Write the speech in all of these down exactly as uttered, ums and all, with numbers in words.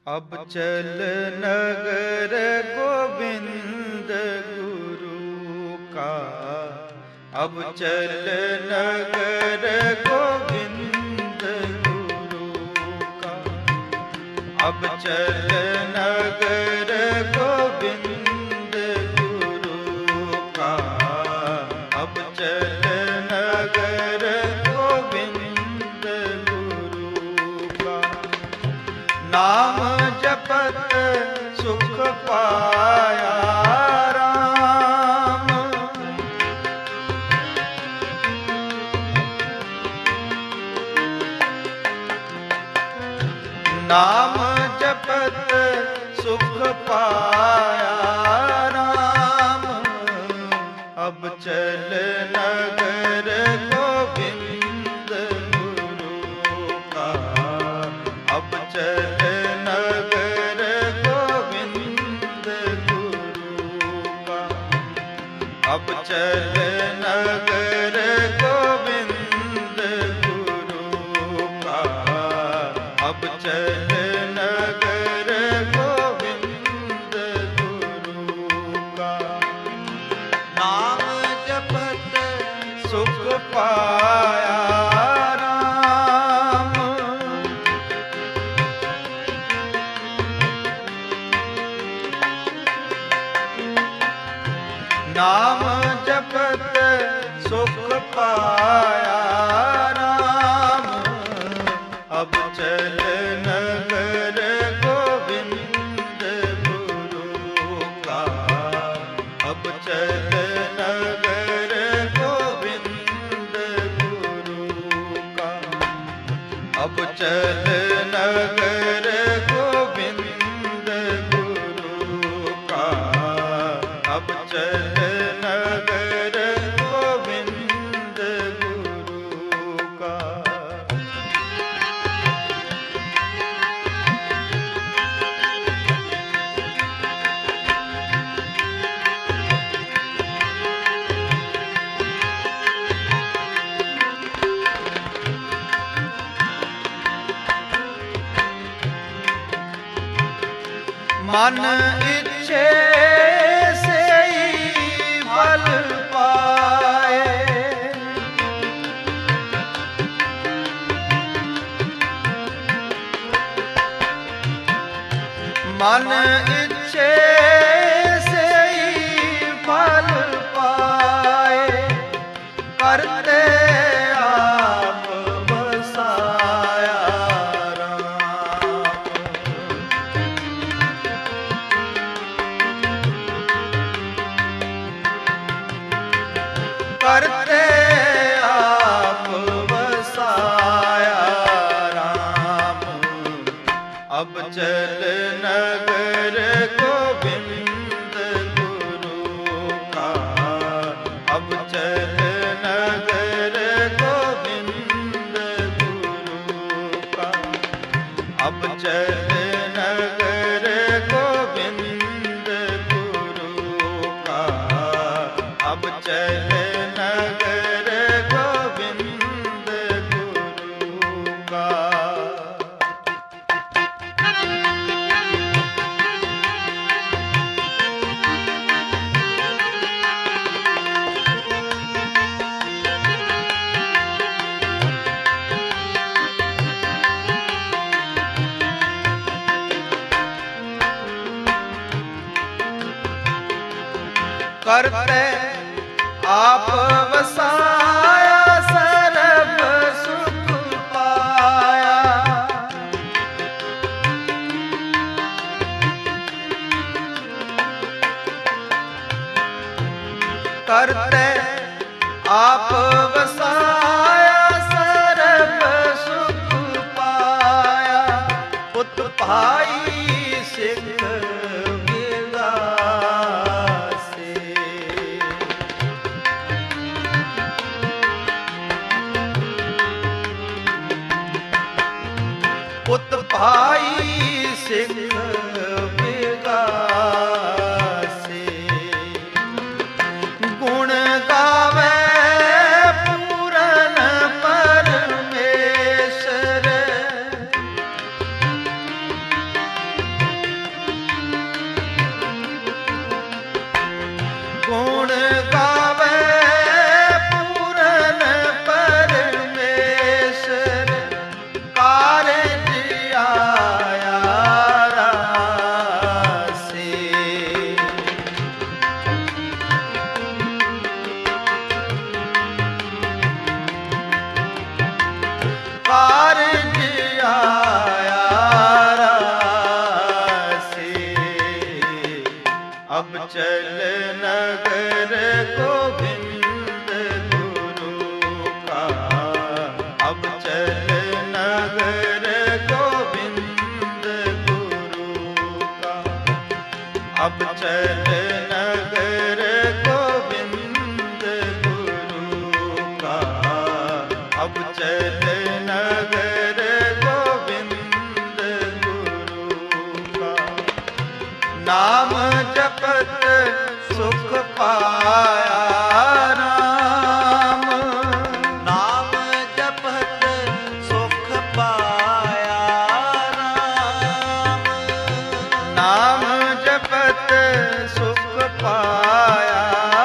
अब चल नगर गोविंद गुरु का, अब चल नगर गोविंद गुरु का, अब चल नगर गोविंद गुरु का, अब चल नगर गोविंद गुरु का। नाम जपत सुख पाया राम, नाम जपत सुख पाया राम। अब चल नगर गोविंद गुरु का, अब चल नगर गोविंद गुरु का, अब चल नगर गोविंद गुरु का, अब चल नगर गोविंद गुरु का। नाम जपत सुख पाया राम, नाम जपत सुख पाया राम। अब चल नगर गोविंद गुरु का, अब चल नगर गोविंद गुरु का, अब चल नगर गोविंद गुरु का, अब चल नगर गोविंद गुरु का। मन इच्छे से ही फल पाए, मन इच्छे से ही फल पाए। करते आप बसाया राम, करते आप बसाया राम। अब चल नगर गोविंद गुरु का, अब चल नगर गोविंद गुरु का, अब चल नगर गोविंद गुरु का, अब चल नगर गोविंद गुरु का। करते आप वसाया सर्व सुख पाया। करते आप वसाया सर्व सुख पाया। पुत भाई सिख पुत भाई सिख विगासे। गुण गावे पूरन परमेश्वर, चल नगर गोविंद गुरु का, अब चल नगर गोविंद गुरु का, अब चल नगर गोविंद गुरु का, अब चल नगर गोविंद गुरु का। नाम जपत सुख पाया राम, नाम जपत सुख पाया राम, नाम जपत सुख पाया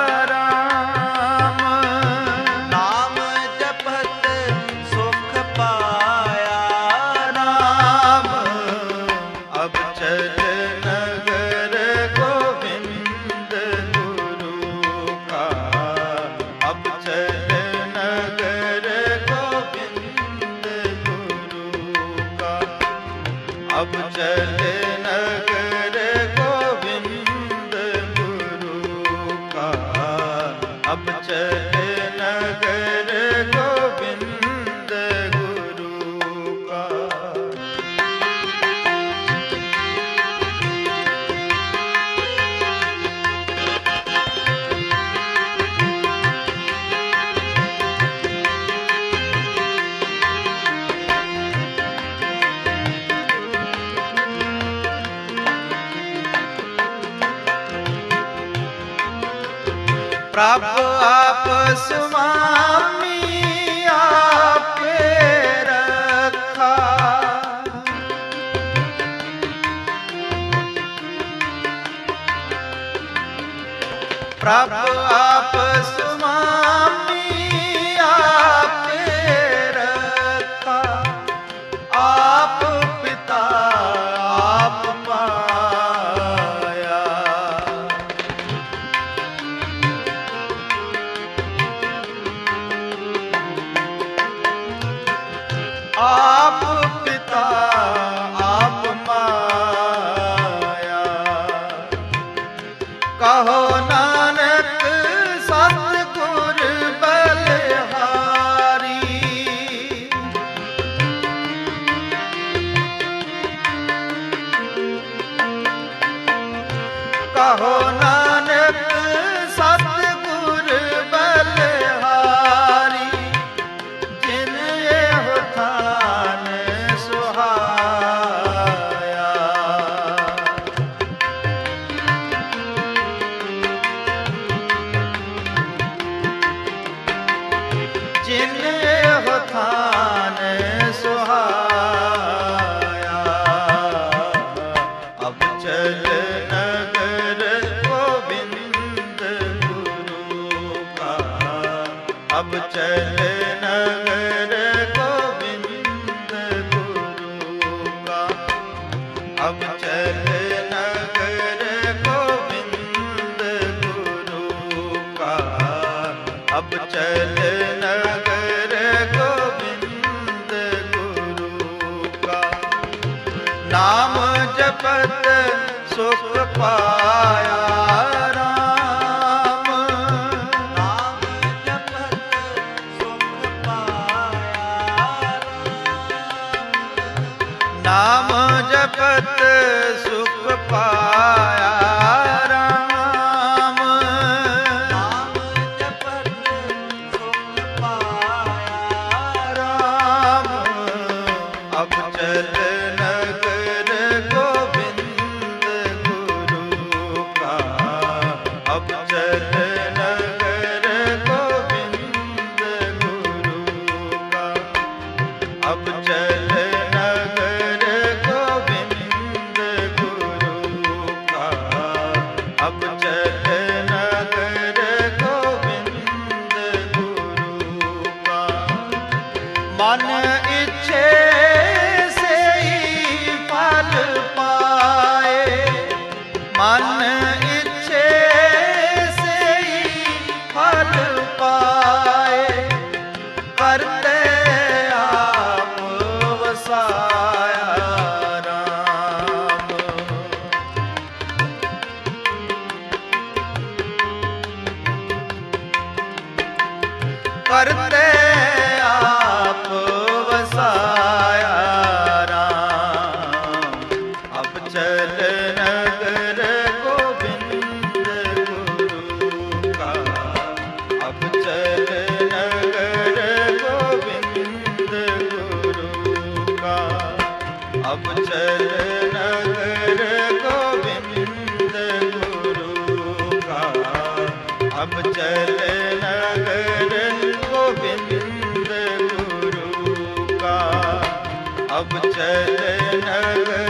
राम, नाम जपत सुख पाया राम। अब चल नगर गोविंद गुरु का, अब चल नगर गोविंद गुरु का, अब चल नगर गोविंद गुरु का, अब चल नगर गोविंद गुरु का। प्रभु आप स्वामी आपे रखा, प्रभु आप स्वामी आपे रखा, आप पिता आप पाया, आप पिता आप माया। कहो नानक सतगुर बलिहारी, कहो नानक सतगुर बलिहारी, जिन एहो थान सुहाया। जिन एहो थान सुहाया, अब चल नगर गोविंद गुरु का, अब चल नगर गोविंद गुरु का, अब चल नगर गोविंद गुरु का, अब चल नगर गोविंद गुरु का। नाम जपत सुख पाया राम, नाम जपत सुख पाया राम, नाम जपत सुख पाया राम, नाम जपत सुख पाया राम। अब चल नगर गोविंद गुरु का, अब चल नगर गोविंद गुरु का, अब चल नगर गोविंद गुरु का, अब चल नगर गोविंद गुरु का। मन इच्छे से ही फल पाए, मन इच्छे से ही फल पाए, करते आप वसाया राम। अब चल नगर गोविंद गुरु का, अब चल नगर गोविंद गुरु का, अब चल नगर